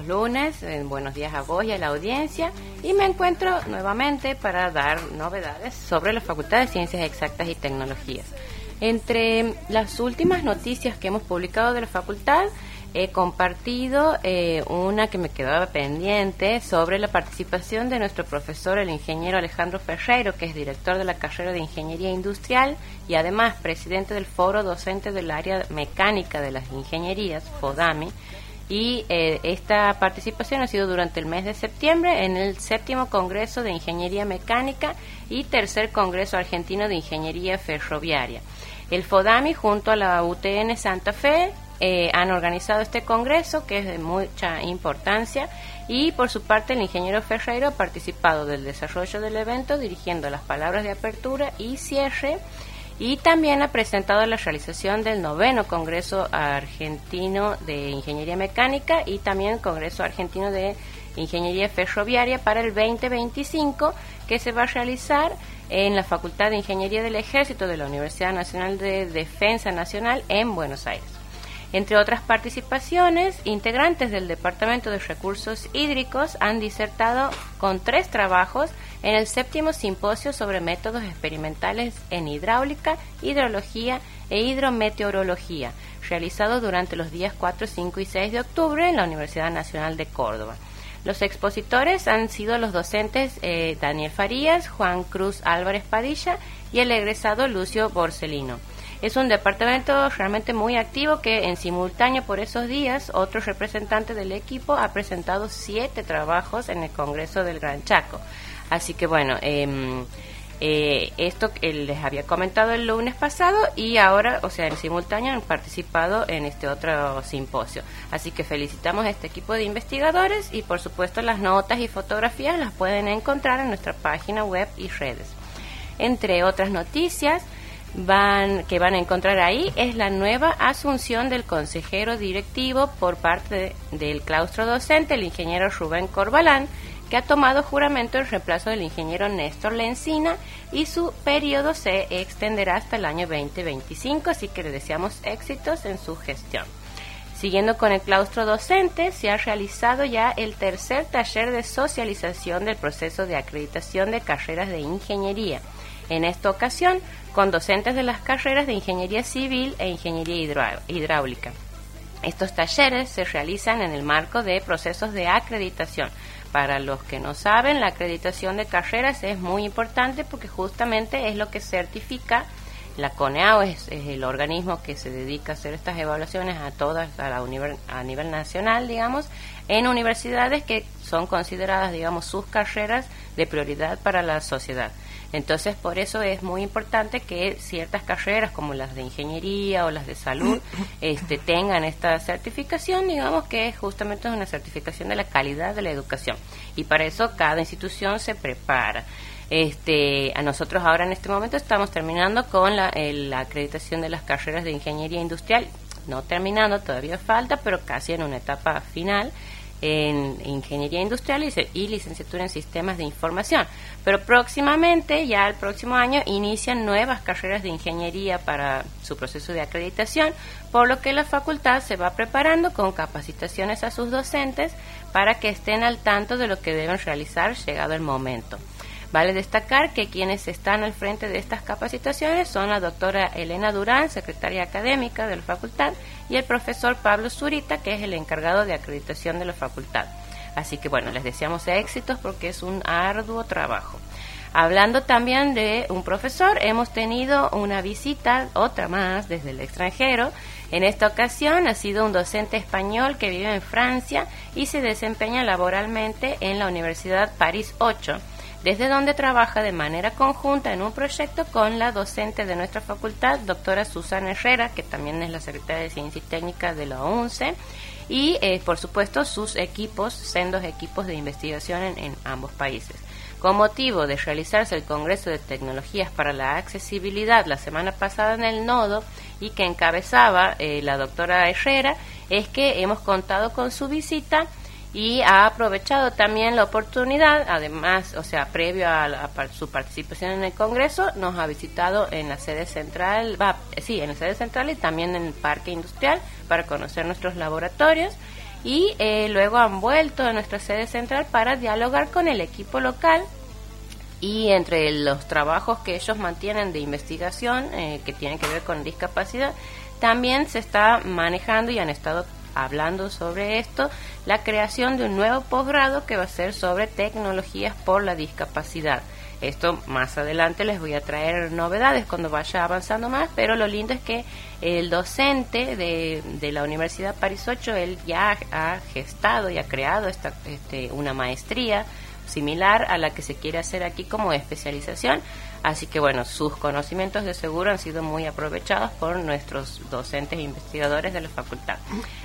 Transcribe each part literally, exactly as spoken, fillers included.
los lunes, en Buenos Días a vos y a la audiencia, y me encuentro nuevamente para dar novedades sobre la Facultad de Ciencias Exactas y Tecnologías. Entre las últimas noticias que hemos publicado de la facultad, he compartido eh, una que me quedaba pendiente sobre la participación de nuestro profesor, el ingeniero Alejandro Ferreiro, que es director de la carrera de Ingeniería Industrial y además presidente del Foro Docente del Área Mecánica de las Ingenierías, FODAMI, y eh, esta participación ha sido durante el mes de septiembre en el séptimo Congreso de Ingeniería Mecánica y tercer Congreso Argentino de Ingeniería Ferroviaria. El FODAMI junto a la U T N Santa Fe Eh, han organizado este congreso, que es de mucha importancia, y por su parte el ingeniero Ferreiro ha participado del desarrollo del evento, dirigiendo las palabras de apertura y cierre, y también ha presentado la realización del noveno Congreso Argentino de Ingeniería Mecánica y también Congreso Argentino de Ingeniería Ferroviaria para el veinte veinticinco, que se va a realizar en la Facultad de Ingeniería del Ejército de la Universidad Nacional de Defensa Nacional en Buenos Aires. Entre otras participaciones, integrantes del Departamento de Recursos Hídricos han disertado con tres trabajos en el séptimo simposio sobre métodos experimentales en hidráulica, hidrología e hidrometeorología, realizado durante los días cuatro, cinco y seis de octubre en la Universidad Nacional de Córdoba. Los expositores han sido los docentes eh, Daniel Farías, Juan Cruz Álvarez Padilla y el egresado Lucio Borsellino. Es un departamento realmente muy activo que en simultáneo por esos días otro representante del equipo ha presentado siete trabajos en el Congreso del Gran Chaco. Así que bueno, eh, eh, esto que les había comentado el lunes pasado y ahora, o sea, en simultáneo han participado en este otro simposio. Así que felicitamos a este equipo de investigadores y por supuesto las notas y fotografías las pueden encontrar en nuestra página web y redes. Entre otras noticias, Van, que van a encontrar ahí es la nueva asunción del consejero directivo por parte de, del claustro docente, el ingeniero Rubén Corbalán, que ha tomado juramento en reemplazo del ingeniero Néstor Lencina, y su periodo se extenderá hasta el año veinte veinticinco, así que le deseamos éxitos en su gestión. Siguiendo con el claustro docente, se ha realizado ya el tercer taller de socialización del proceso de acreditación de carreras de ingeniería. En esta ocasión, con docentes de las carreras de Ingeniería Civil e Ingeniería Hidráulica. Estos talleres se realizan en el marco de procesos de acreditación. Para los que no saben, la acreditación de carreras es muy importante porque justamente es lo que certifica la CONEAO, es, es el organismo que se dedica a hacer estas evaluaciones a todas, a, la univer, a nivel nacional, digamos, en universidades que son consideradas, digamos, sus carreras de prioridad para la sociedad. Entonces, por eso es muy importante que ciertas carreras, como las de ingeniería o las de salud, este, tengan esta certificación, digamos que justamente es una certificación de la calidad de la educación. Y para eso cada institución se prepara. Este, a nosotros ahora en este momento estamos terminando con la, el, la acreditación de las carreras de ingeniería industrial, no terminando, todavía falta, pero casi en una etapa final, en ingeniería industrial y, y licenciatura en sistemas de información. Pero próximamente, ya el próximo año, inician nuevas carreras de ingeniería para su proceso de acreditación, por lo que la facultad se va preparando con capacitaciones a sus docentes para que estén al tanto de lo que deben realizar llegado el momento. Vale destacar que quienes están al frente de estas capacitaciones son la doctora Elena Durán, secretaria académica de la facultad, y el profesor Pablo Zurita, que es el encargado de acreditación de la facultad. Así que bueno, les deseamos éxitos porque es un arduo trabajo. Hablando también de un profesor, hemos tenido una visita, otra más, desde el extranjero. En esta ocasión ha sido un docente español que vive en Francia y se desempeña laboralmente en la Universidad París ocho, desde donde trabaja de manera conjunta en un proyecto con la docente de nuestra facultad, doctora Susana Herrera, que también es la secretaria de Ciencia y Técnica de la UNCE, y eh, por supuesto sus equipos, sendos equipos de investigación en, en ambos países. Con motivo de realizarse el Congreso de Tecnologías para la Accesibilidad la semana pasada en el Nodo y que encabezaba eh, la doctora Herrera, es que hemos contado con su visita y ha aprovechado también la oportunidad, además, o sea, previo a, la, a su participación en el Congreso, nos ha visitado en la sede central, va, sí, en la sede central y también en el Parque Industrial para conocer nuestros laboratorios. y eh, luego han vuelto a nuestra sede central para dialogar con el equipo local. Y entre los trabajos que ellos mantienen de investigación eh, que tienen que ver con discapacidad, también se está manejando y han estado hablando sobre esto, la creación de un nuevo posgrado que va a ser sobre tecnologías por la discapacidad. Esto más adelante les voy a traer novedades cuando vaya avanzando más, pero lo lindo es que el docente de, de la Universidad París ocho, él ya ha gestado y ha creado esta, este, una maestría similar a la que se quiere hacer aquí como especialización, así que bueno, sus conocimientos de seguro han sido muy aprovechados por nuestros docentes e investigadores de la facultad.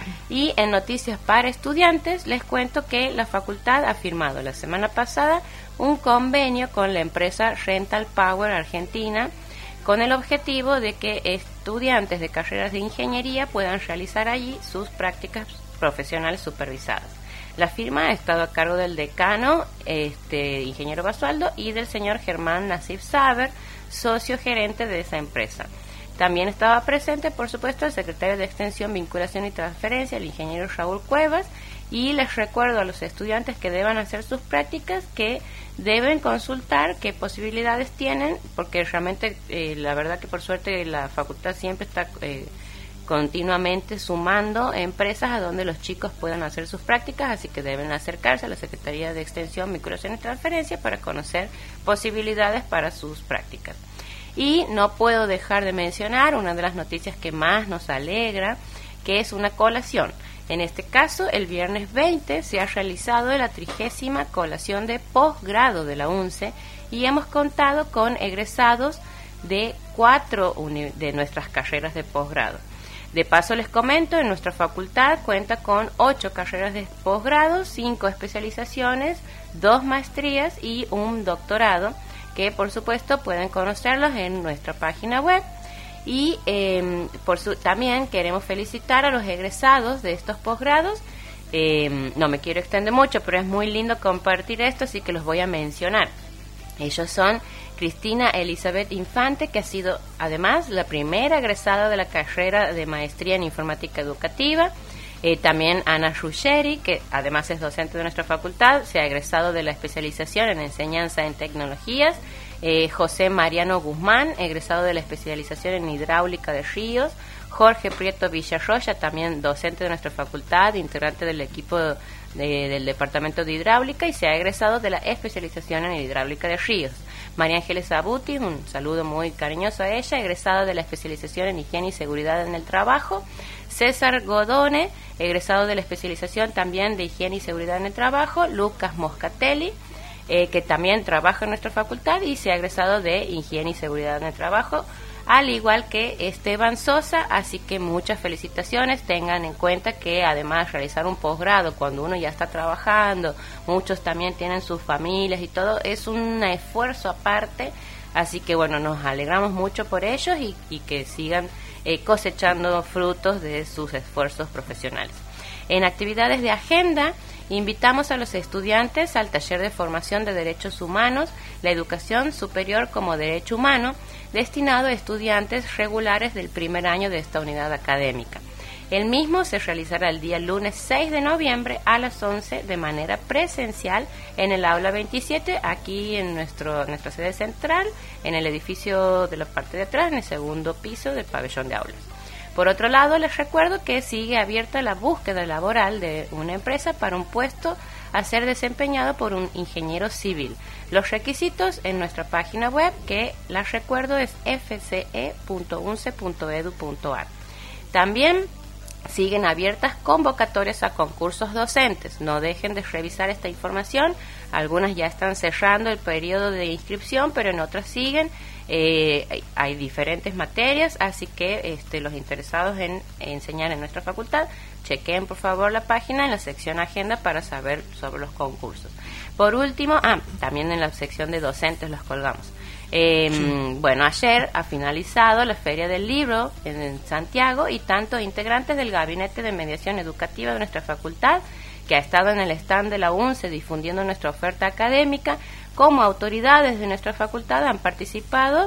Y en noticias para estudiantes les cuento que la facultad ha firmado la semana pasada un convenio con la empresa Rental Power Argentina con el objetivo de que estudiantes de carreras de ingeniería puedan realizar allí sus prácticas profesionales supervisadas. La firma ha estado a cargo del decano, este ingeniero Basualdo, y del señor Germán Nasif Saber, socio gerente de esa empresa. También estaba presente, por supuesto, el secretario de Extensión, Vinculación y Transferencia, el ingeniero Raúl Cuevas, y les recuerdo a los estudiantes que deban hacer sus prácticas que deben consultar qué posibilidades tienen, porque realmente eh, la verdad que por suerte la facultad siempre está Eh, continuamente sumando empresas a donde los chicos puedan hacer sus prácticas, así que deben acercarse a la Secretaría de Extensión, Vinculación y Transferencia para conocer posibilidades para sus prácticas. Y no puedo dejar de mencionar una de las noticias que más nos alegra, que es una colación. En este caso, el viernes veinte se ha realizado la trigésima colación de posgrado de la UNCE y hemos contado con egresados de cuatro uni- de nuestras carreras de posgrado. De paso les comento, en nuestra facultad cuenta con ocho carreras de posgrado, cinco especializaciones, dos maestrías y un doctorado, que por supuesto pueden conocerlos en nuestra página web. Y eh, por su, también queremos felicitar a los egresados de estos posgrados. Eh, no me quiero extender mucho, pero es muy lindo compartir esto, así que los voy a mencionar. Ellos son Cristina Elizabeth Infante, que ha sido además la primera egresada de la carrera de maestría en informática educativa. Eh, también Ana Ruggeri, que además es docente de nuestra facultad, se ha egresado de la especialización en enseñanza en tecnologías. Eh, José Mariano Guzmán, egresado de la especialización en hidráulica de ríos. Jorge Prieto Villarroya, también docente de nuestra facultad, integrante del equipo de, del departamento de hidráulica, y se ha egresado de la especialización en hidráulica de ríos. María Ángeles Abuti, un saludo muy cariñoso a ella, egresada de la especialización en higiene y seguridad en el trabajo. César Godone, egresado de la especialización también de higiene y seguridad en el trabajo. Lucas Moscatelli, eh, que también trabaja en nuestra facultad y se ha egresado de higiene y seguridad en el trabajo, al igual que Esteban Sosa, así que muchas felicitaciones. Tengan en cuenta que además realizar un posgrado cuando uno ya está trabajando, muchos también tienen sus familias y todo, es un esfuerzo aparte, así que bueno, nos alegramos mucho por ellos y, y que sigan eh, cosechando frutos de sus esfuerzos profesionales. En actividades de agenda, invitamos a los estudiantes al taller de formación de derechos humanos, la educación superior como derecho humano, destinado a estudiantes regulares del primer año de esta unidad académica. El mismo se realizará el día lunes seis de noviembre a las once de manera presencial en el aula veintisiete, aquí en nuestro, nuestra sede central, en el edificio de la parte de atrás, en el segundo piso del pabellón de aulas. Por otro lado, les recuerdo que sigue abierta la búsqueda laboral de una empresa para un puesto a ser desempeñado por un ingeniero civil. Los requisitos en nuestra página web, que las recuerdo es f c e punto u n c e punto e d u punto a r. También siguen abiertas convocatorias a concursos docentes. No dejen de revisar esta información. Algunas ya están cerrando el periodo de inscripción, pero en otras siguen. Eh, hay, hay diferentes materias, así que este, los interesados en, en enseñar en nuestra facultad, chequen por favor la página en la sección agenda para saber sobre los concursos. Por último, ah, también en la sección de docentes los colgamos. Eh, sí. Bueno, ayer ha finalizado la Feria del Libro en, en Santiago, y tanto integrantes del Gabinete de Mediación Educativa de nuestra facultad, que ha estado en el stand de la UNCE difundiendo nuestra oferta académica, como autoridades de nuestra facultad han participado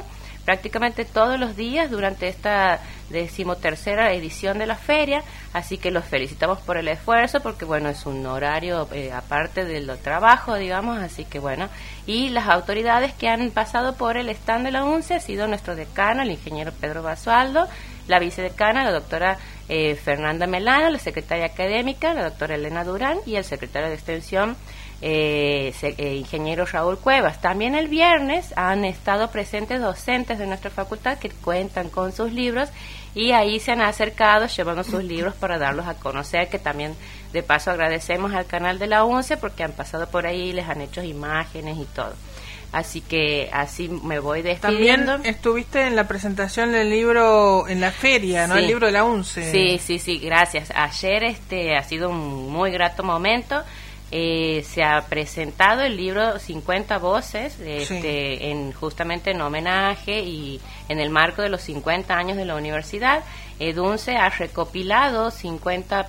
prácticamente todos los días durante esta decimotercera edición de la feria, así que los felicitamos por el esfuerzo, porque bueno, es un horario eh, aparte del trabajo, digamos, así que bueno, y las autoridades que han pasado por el stand de la UNCE ha sido nuestro decano, el ingeniero Pedro Basualdo, la vicedecana, la doctora eh, Fernanda Melano, la secretaria académica, la doctora Elena Durán, y el secretario de Extensión, eh, se, eh, ingeniero Raúl Cuevas. También el viernes han estado presentes docentes de nuestra facultad que cuentan con sus libros, y ahí se han acercado llevando sus libros para darlos a conocer, que también de paso agradecemos al canal de la UNCE porque han pasado por ahí, les han hecho imágenes y todo. Así que así me voy despidiendo. También estuviste en la presentación del libro en la feria, ¿no? Sí. El libro de la UNCE. Sí, sí, sí, gracias. Ayer este ha sido un muy grato momento. Eh, se ha presentado el libro cincuenta voces, este, sí. en justamente en homenaje y en el marco de los cincuenta años de la universidad. EDUNCE ha recopilado cincuenta,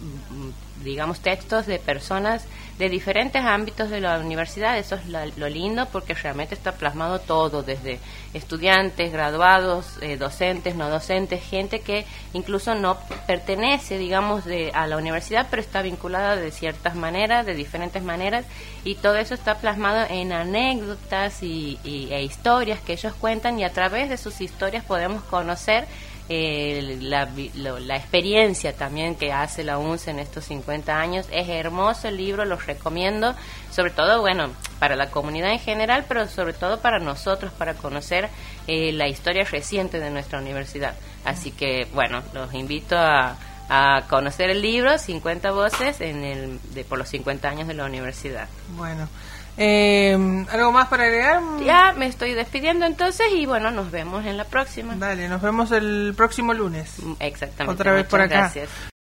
digamos, textos de personas de diferentes ámbitos de la universidad. Eso es lo, lo lindo, porque realmente está plasmado todo, desde estudiantes, graduados, eh, docentes, no docentes, gente que incluso no pertenece, digamos, de, a la universidad, pero está vinculada de ciertas maneras, de diferentes maneras, y todo eso está plasmado en anécdotas y, y, e historias que ellos cuentan, y a través de sus historias podemos conocer Eh, la, lo, la experiencia también que hace la UNCE en estos cincuenta años. Es hermoso el libro, los recomiendo, sobre todo, bueno, para la comunidad en general, pero sobre todo para nosotros, para conocer eh, la historia reciente de nuestra universidad. Así que, bueno, los invito a, a conocer el libro cincuenta voces en el, de, por los cincuenta años de la universidad. Bueno. Eh, ¿Algo más para agregar? Ya me estoy despidiendo entonces, y bueno, nos vemos en la próxima. Dale, nos vemos el próximo lunes. Exactamente. Otra vez Muchas por acá. Gracias.